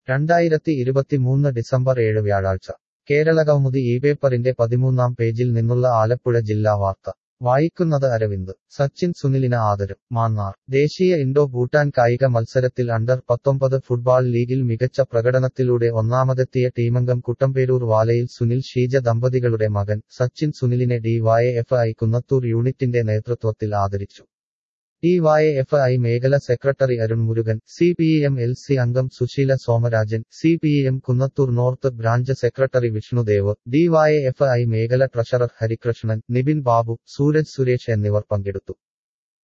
2023 December 7 വ്യാഴാഴ്ച കേരളകൗമുദി പേപ്പറിന്റെ 13-ാം പേജിൽ നിന്നുള്ള ആലപ്പുഴ ജില്ലാ വാർത്ത വായിക്കുന്നത് അരവിന്ദ്. സച്ചിൻ സുനിലിന് ആദരം. മാന്നാർ. ദേശീയ ഇൻഡോ ഭൂട്ടാൻ കായിക മത്സരത്തിൽ അണ്ടർ-19 ഫുട്ബാൾ ലീഗിൽ മികച്ച പ്രകടനത്തിലൂടെ ഒന്നാമതെത്തിയ ടീമംഗം കുട്ടമ്പേരൂർ വാലയിൽ സുനിൽ ഷീജ ദമ്പതികളുടെ മകൻ സച്ചിൻ സുനിലിനെ DYFI കുന്നത്തൂർ യൂണിറ്റിന്റെ നേതൃത്വത്തിൽ ആദരിച്ചു. DYFI മേഖല secretary Arun Murukan, CPM LC അംഗം Susheela Somarajan, CPM Kunnathur north branch secretary Vishnudev, DYFI മേഖല ട്രഷറർ ഹരികൃഷ്ണൻ, നിബിൻ ബാബു, സൂരജ് സുരേഷ് എന്നിവർ പങ്കെടുത്തു.